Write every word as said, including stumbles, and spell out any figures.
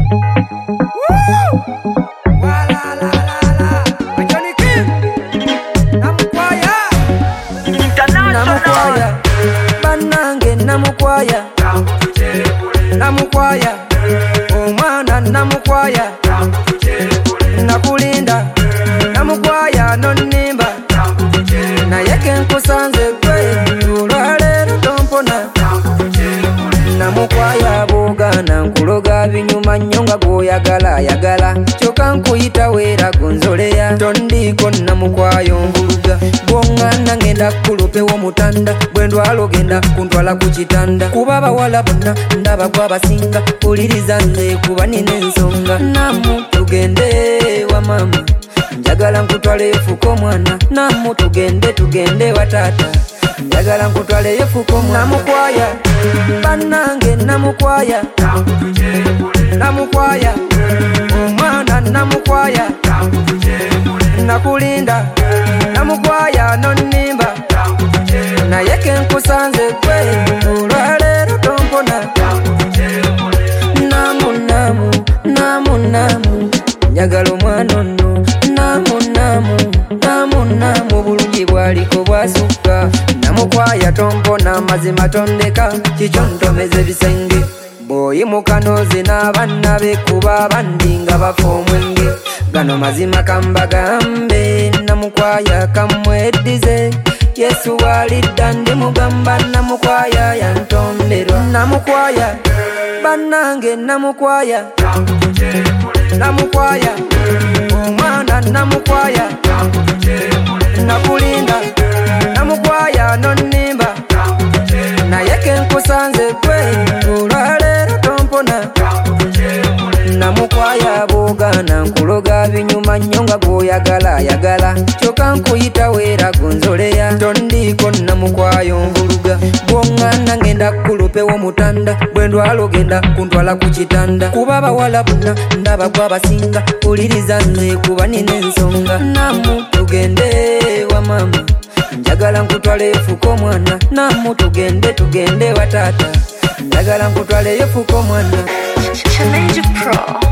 Namukwaya banange namukwaya namukwaya omwana namukwaya nakulinda namukwaya nonimba naye kenkusanze gwe olwaleero tompona namukwaya boogana nkuloga binyuma nnyo nga gwoyagala yagala kyokka nkuyita weera gonzoleya tondiiko namukwaya onvuluga bwongana ngenda kulupewo mutanda bwendwala ogenda kuntwala ku kitanda kuba abawala bonna ndaba gwabasinga uliriza nze kuba nina ensonga namu tugende wa mama njagala nkutwale efuko mwana namu tugende tugende wa taata njagala nkutwale efuko mwana namukwaya banange namukwaya namukwaya omwana namukwaya nakulinda namukwaya nonimba naye kenkusanze gwe olwaleero tompona namu namu namu namu njagala omwana ono namu namu namu namu bulungi bwaliko bwasukka namukwaya tompona mazima tondeka kikyo ntomeza ebisenge bw'oyimuka nooze n'abanna bekuba abandi nga bafa omwenge gano mazima kambagambe namukwaya kamweddize Yesu walidda ndi mugamba namukwaya yantonderwa namukwaya banange namukwaya namukwaya omwana namukwaya nakulinda namukwaya nonimba naye kenkusanze gwe olwaleero tompona namukwaya boogana nkuloga binyuma nnyo nga gwoyagala yagala kyokka nkuyita weera gonzoleya tondiiko namukwaya onvuluga bwongana ngenda kulupewo mutanda bwendwala ogenda kuntwala ku kitanda kuba abawala bonna ndaba gwabasinga uliriza nze kuba nina ensonga namu tugende wa mama njagala nkutwale efuko mwana namu tugende tugende wa taata njagala nkutwale efuko mwana Challenge Pro.